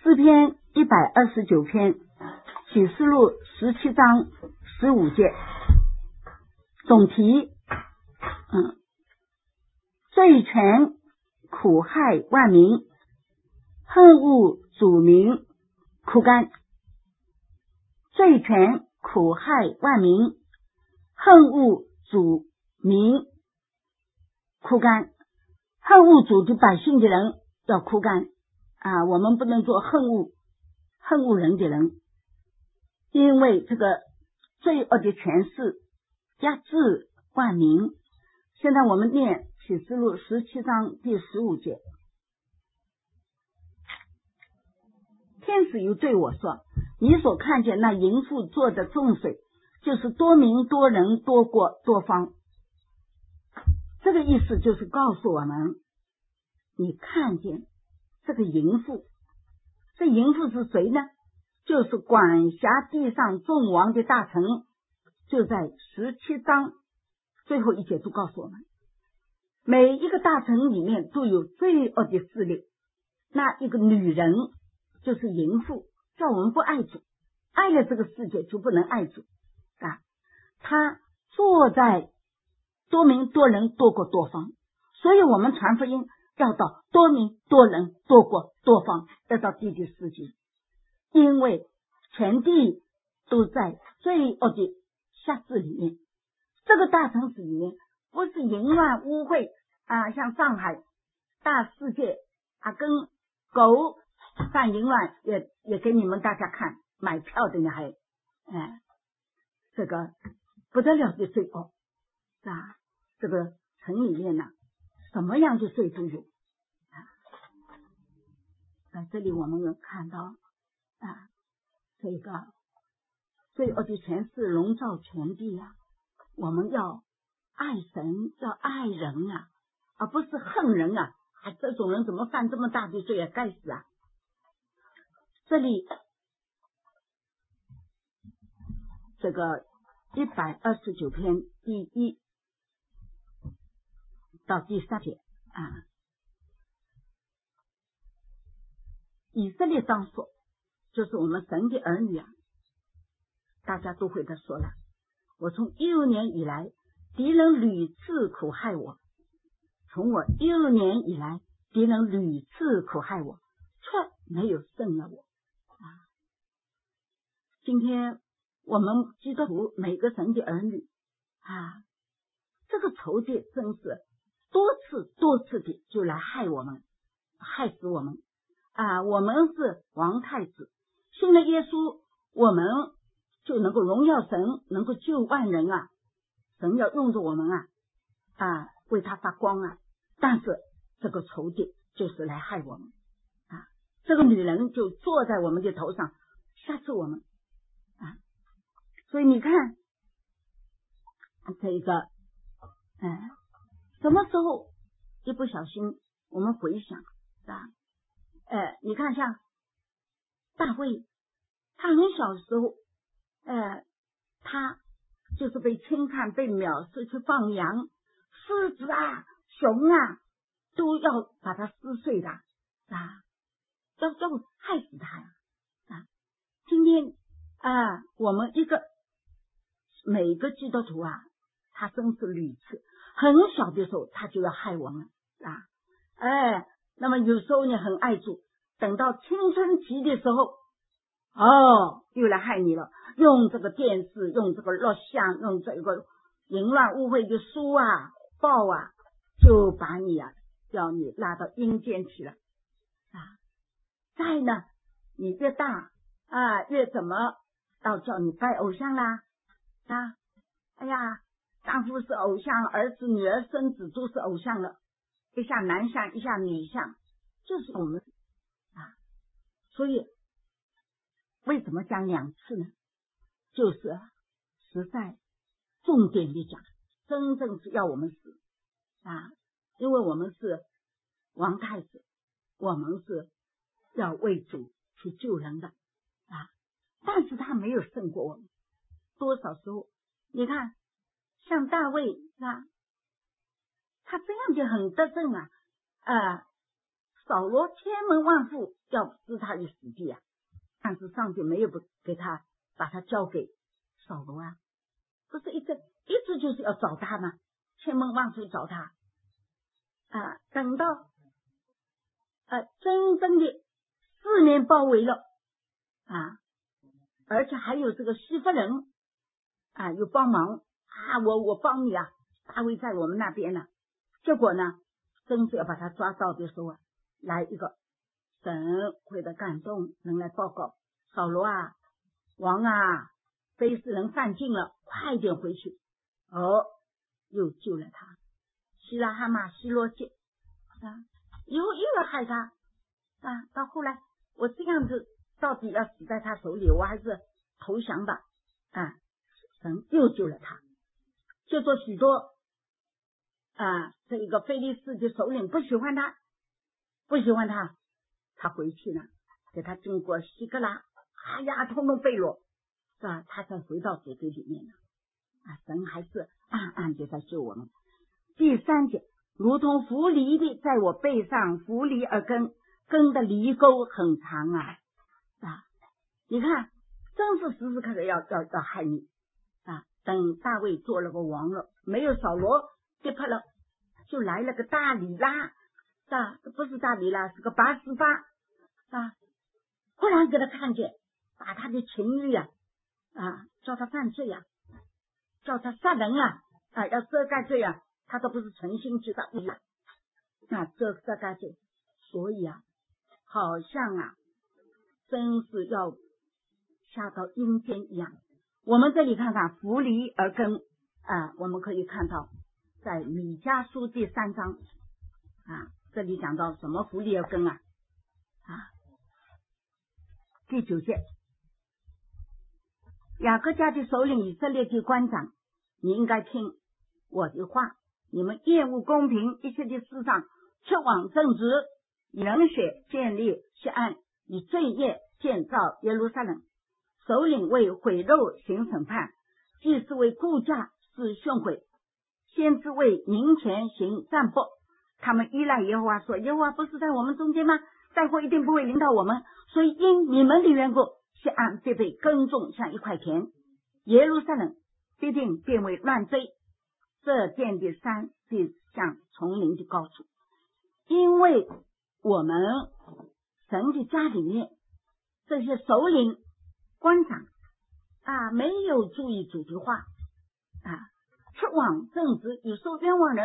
诗篇129篇，启示录17章15节，总题罪权苦害万民，恨恶主民苦干。罪权苦害万民，恨恶主民苦干。恨恶主的百姓的人要苦干啊！我们不能做恨恶人的人，因为这个罪恶的权势压制万民。现在我们念启示录17章第15节，天使又对我说，你所看见那淫妇做的众水，就是多民多人多国多方。这个意思就是告诉我们，你看见这个淫妇，这淫妇是谁呢？就是管辖地上众王的大臣。就在17章最后一节都告诉我们，每一个大臣里面都有罪恶的势力。那一个女人就是淫妇，叫我们不爱主，爱了这个世界就不能爱主啊！她坐在多民多人多国多方，所以我们传福音要到多民多人多国多方，要到地的世界，因为全地都在罪恶的辖制里面。这个大城市里面不是淫乱污秽啊，像上海大世界啊，跟狗犯淫乱也给你们大家看，买票的呢还这个不得了的罪恶啊！这个城里面呢，什么样的罪都有啊。在这里我们能看到这个罪恶的权势笼罩全地啊。我们要爱神，要爱人啊，而不是恨人啊！这种人怎么犯这么大的罪啊？该死啊！这里这个129篇第1到第3节以色列当说，就是我们神的儿女啊，大家都会的说了，我从幼年以来，敌人屡次苦害我。从我幼年以来，敌人屡次苦害我，却没有胜了我今天我们基督徒每个神的儿女这个仇敌真是多次的就来害我们，害死我们我们是王太子，信了耶稣，我们就能够荣耀神，能够救万人神要用着我们为他发光但是这个仇敌就是来害我们这个女人就坐在我们的头上吓死我们所以你看这个什么时候一不小心我们回想你看像大卫，他很小的时候他就是被轻看被藐视，去放羊，狮子熊都要把他撕碎的要害死他今天我们每个基督徒他真是屡次，很小的时候他就要害我们那么有时候你很爱主，等到青春期的时候又来害你了，用这个电视，用这个录像，用这个淫乱污秽的书报就把你叫你拉到阴间去了再呢你越大越怎么到叫你拜偶像啦哎呀，丈夫是偶像，儿子女儿孙子都是偶像了，一下男像一下女像，就是我们所以为什么讲2次呢？就是实在重点的讲，真正是要我们死因为我们是王太子，我们是要为主去救人的但是他没有胜过我们。多少时候你看像大卫他这样就很得胜扫罗千门万户要撕他的死地上帝没有不给他把他交给扫罗啊？不是一直就是要找他吗？千门万处找他啊！等到真正的4年包围了啊，而且还有这个西弗人啊有帮忙啊，我帮你啊，大卫在我们那边呢。结果呢，真是要把他抓到的时候啊，来一个神会的感动人来报告，扫罗啊，王啊，非利士人犯境了，快点回去。又救了他。希拉哈马希罗谢啊，又要害他啊！到后来我这样子到底要死在他手里，我还是投降吧啊！神又救了他。就说许多这一个非利士的首领不喜欢他，他回去了，给他经过西格拉，哎呀，通通被掳，是吧？他才回到主队里面了啊！神还是暗暗的在救我们。第3节，如同扶犁的在我背上扶犁而根，根的犁沟很长啊！你看，真是时时刻刻要害你啊！等大卫做了个王了，没有扫罗跌破了，就来了个大里拉不是大里拉，是个拔示巴忽然给他看见，把他的情欲叫他犯罪叫他杀人要遮盖罪他都不是存心去杀人遮盖罪，所以好像真是要下到阴间一样。我们这里看看扶犁而根我们可以看到在米迦书第3章这里讲到什么扶犁而根第9节，雅各家的首领以色列的官长，你应该听我的话，你们厌恶公平，一切的事上却往正直，以冷血建立西安，以罪孽建造耶路撒冷。首领为毁肉行审判，祭司为顾价是凶毁，先知为民前行占卜。他们依赖耶和华说，耶和华不是在我们中间吗？灾祸一定不会临到我们，所以因你们的缘故，西安必被耕种像一块田，耶路撒冷必定变为乱堆，这殿的山必像丛林的高处。因为我们神的家里面这些首领官长没有注意主的话去往正直，有时候冤枉人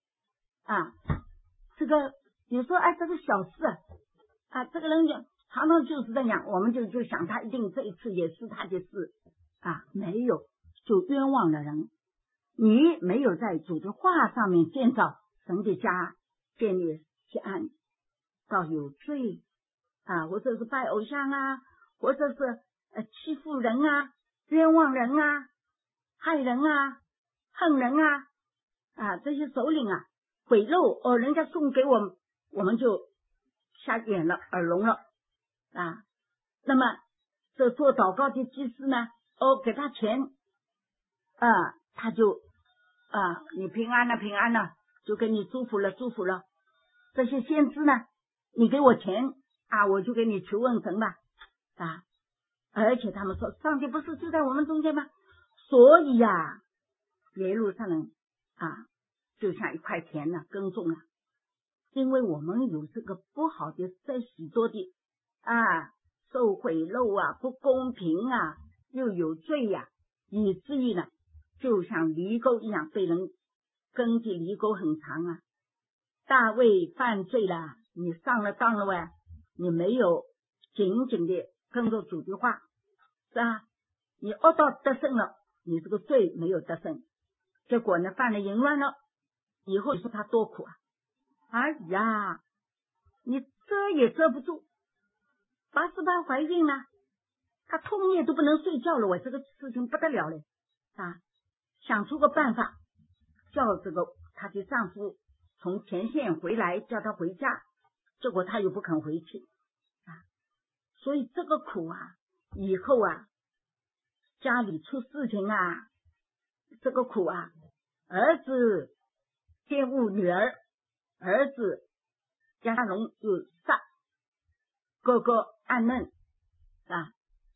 这个有时候这个小事这个人常常就是这样，我们就想他一定这一次也是他的事没有，就冤枉了人。你没有在主的话上面建造神的家，建立西安，倒有罪或者是拜偶像或者是欺负人冤枉人害人恨人这些首领毁肉人家送给我们，我们就瞎眼了耳聋了那么这做祷告的祭司呢给他钱他就你平安了平安了，就给你祝福了祝福了。这些先知呢，你给我钱我就给你求问神吧而且他们说上帝不是就在我们中间吗？所以耶路撒冷就像一块田耕种因为我们有这个不好的在许多的受贿赂不公平又有罪以至于呢就像犁沟一样，被人根的犁沟很长大卫犯罪了，你上了当了你没有紧紧的跟着主的话是你恶道得胜了，你这个罪没有得胜，结果呢犯了淫乱了，以后说他多苦哎呀，你遮也遮不住。拔示巴怀孕了，她通夜都不能睡觉了，这个事情不得了了想出个办法，叫这个她的丈夫从前线回来，叫她回家，结果她又不肯回去所以这个苦以后家里出事情这个苦儿子玷污女儿，儿子押沙龙就杀哥哥暗嫩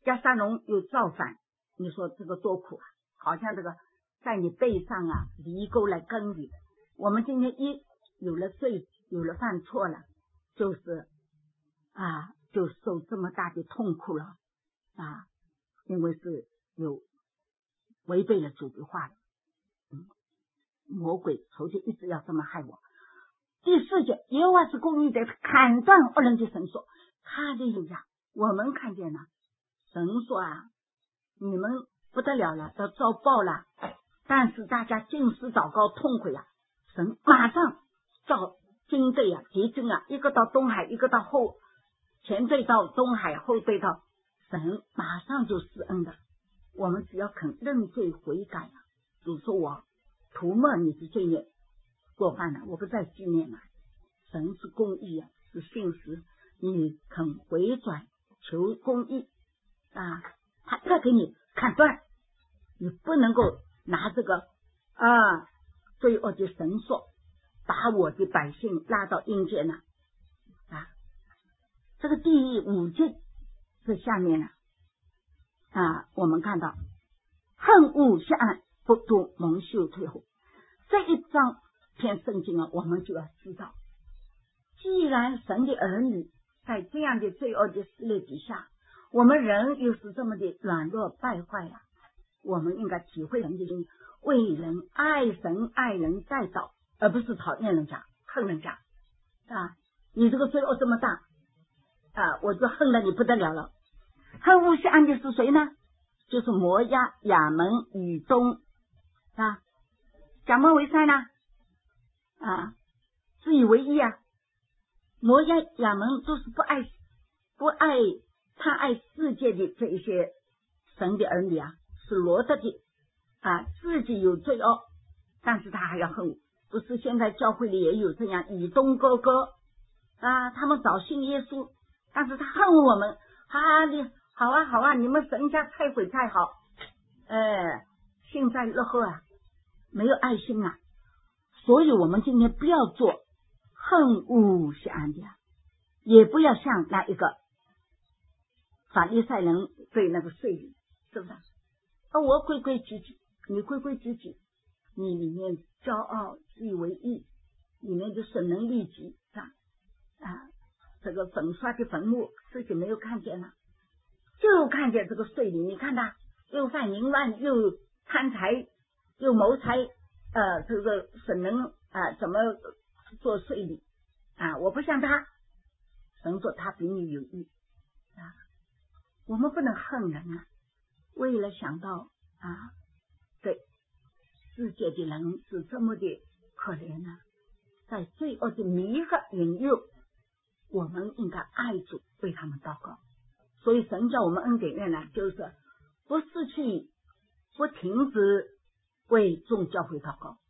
押沙龙又造反，你说这个多苦啊！好像这个在你背上啊犁沟来耕耘。我们今天一有了罪，有了犯错了，就是就受这么大的痛苦了啊！因为是有违背了主的话的，魔鬼仇敌一直要这么害我。第4节，耶和华是公义的，砍断恶人的绳索。哈利路亚！我们看见了神说啊，你们不得了了，要遭报了。但是大家尽是祷告痛悔啊，神马上召军队啊，敌军啊，一个到东海，一个到前队到东海，后队到，神马上就施恩的。我们只要肯认罪悔改啊，主说我涂抹你的罪孽过犯了，我不再纪念了。神是公义啊，是信实，你肯回转求公义啊，他再给你砍断，你不能够拿这个罪恶的绳索把我的百姓拉到阴间了啊。这个第5节这下面呢我们看到恨恶下案不度蒙羞退后。这一章篇圣经啊，我们就要知道，既然神的儿女在这样的罪恶的势力底下，我们人又是这么的软弱败坏啊，我们应该体会人的心，为人爱神爱人代祷，而不是讨厌人家恨人家你这个罪恶这么大我就恨了你不得了了。恨恶下案的是谁呢？就是摩押、亚门、以东假冒为善自以为义摩押、亚门都是不爱贪爱世界的这一些神的儿女是罗得的自己有罪恶，但是他还要恨。不是现在教会里也有这样以东哥哥他们早信耶稣，但是他恨我们你好啊，你们神家忏悔太好，幸灾乐祸没有爱心所以我们今天不要做恨恶下案的也不要像那一个法利赛人对那个税吏，是不是我规规矩矩，你规规矩矩，你里面骄傲自以为义，里面就损人利己这个粉刷的坟墓自己没有看见了，就看见这个税吏，你看他又犯淫乱，又贪财，又谋财这个损人怎么做税吏我不像他。神说他比你有义我们不能恨人为了想到对世界的人是这么的可怜在罪恶的迷惑引诱，我们应该爱主，为他们祷告。所以神叫我们恩典院就是不失去不停止为众教会祷告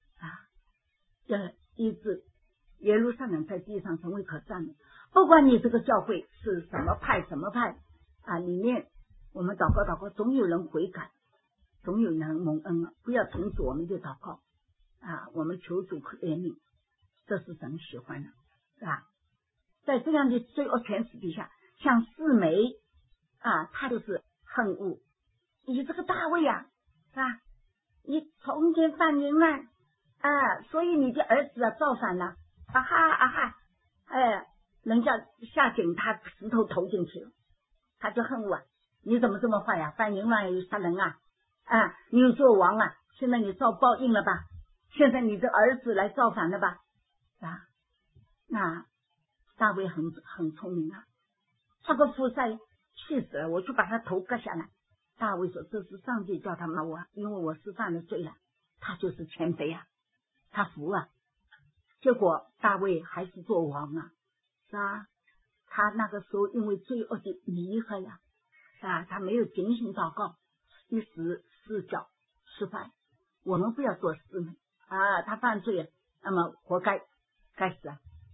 医治耶路撒冷在地上成为可赞美。不管你这个教会是什么派里面我们祷告总有人悔改，总有人蒙恩不要停止我们的祷告我们求主怜悯，这是神喜欢的在这样的罪恶权势底下，像四梅他就是恨恶你这个大卫你从前犯淫乱所以你的儿子造反了人家下井他石头投进去了，他就恨恶你怎么这么坏犯淫乱又杀人你又做王现在你遭报应了吧，现在你的儿子来造反了吧那大卫很聪明这个富塞气死了，我就把他头割下来。大卫说这是上帝叫他骂我，因为我是犯了罪了。他就是谦卑他服结果大卫还是做王是他那个时候因为罪恶的迷惑他没有警醒祷告，一时失脚失败。我们不要做事呢他犯罪那么活该死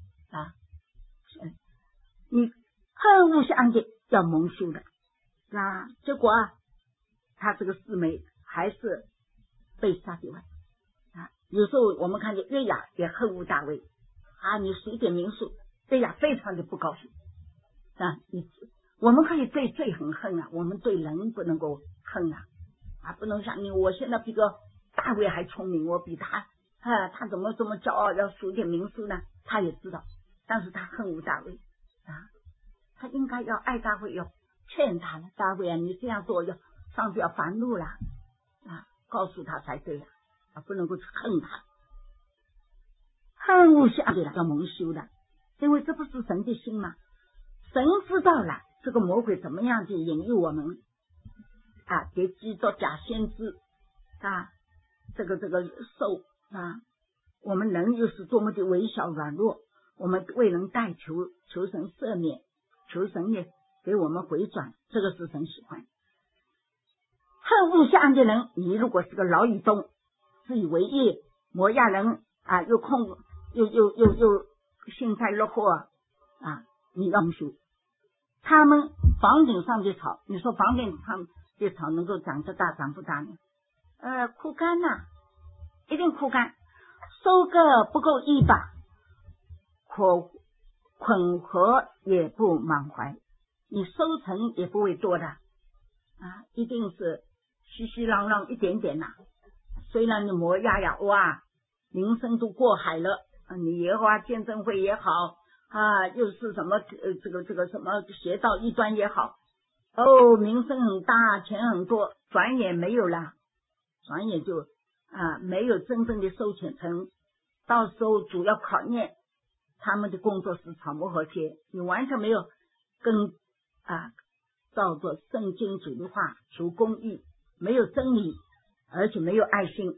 你恨恶下的要蒙羞的结果他这个四妹还是被杀的有时候我们看见约雅也恨恶大卫你随点民数，约雅非常的不高兴我们可以对罪很恨啊，我们对人不能够恨啊，不能像你，我现在比个大卫还聪明，我比他他怎么这么骄傲，要数点名数呢？他也知道，但是他恨恶大卫他应该要爱大卫，要劝他了，大卫你这样做上帝要烦怒了告诉他才对不能够去恨他。恨恶下给他要蒙羞的，因为这不是神的心吗？神知道了这个魔鬼怎么样去引诱我们给基督假先知这个受我们人又是多么的微小软弱，我们未能代求神赦免，求神也给我们回转，这个是神喜欢。恨恶下的人，你如果是个老以东，自以为义，摩亚人又幸灾乐祸你要蒙羞。他们房顶上的草，你说房顶上的草能够长得大长不大呢？枯干一定枯干，收割不够一把，捆合也不满怀，你收成也不会多的一定是稀稀啷啷一点点虽然你摩亚名声都过海了你耶和华见证会也好又是什么这个什么邪道异端也好名声很大，钱很多，转眼没有了，转眼就没有真正的收钱成，到时候主要考验他们的工作是草木和谐，你完全没有跟照着圣经主的话求公义，没有真理，而且没有爱心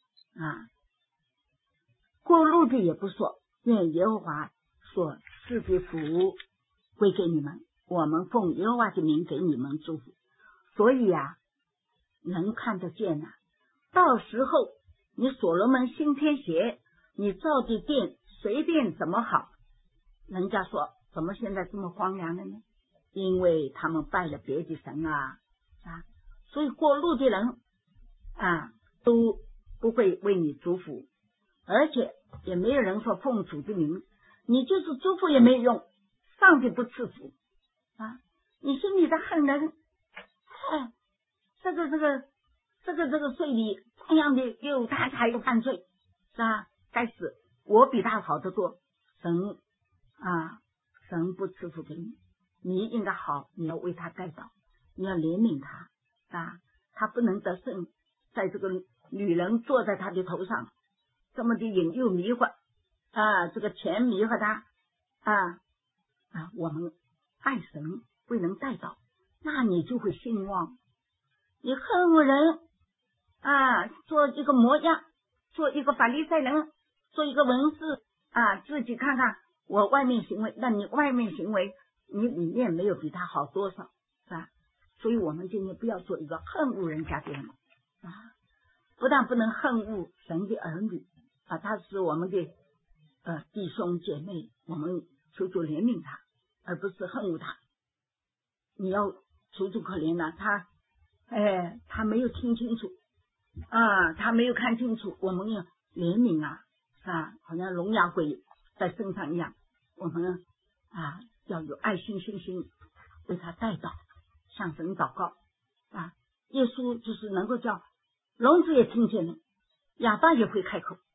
过路的也不说，愿耶和华所赐的福归给你们，我们奉耶和华的名给你们祝福。所以能看得见到时候你所罗门新天邪，你造的殿随便怎么好，人家说怎么现在这么荒凉了呢？因为他们拜了别的神所以过路的人都不会为你祝福，而且也没有人说奉主的名，你就是祝福也没有用，上帝不赐福你心里在恨人这个罪里同样的又他还有犯罪该死，我比他好得多，神不赐福给你，你应该好，你要为他代祷，你要怜悯他他不能得胜，在这个女人坐在他的头上这么的引诱迷惑这个钱迷惑他我们爱神未能代祷，那你就会兴旺。你恨恶人做一个模样，做一个法利赛人，做一个文士自己看看我外面行为，那你外面行为你里面没有比他好多少所以我们今天不要做一个恨恶人家的人不但不能恨恶神的儿女他是我们的弟兄姐妹，我们求主怜悯他，而不是恨恶他。你要求主可怜他没有听清楚他没有看清楚，我们要怜悯好像聋哑鬼在身上一样，我们要有爱心信心为他代祷，向神祷告耶稣就是能够叫聋子也听见了，哑巴也会开口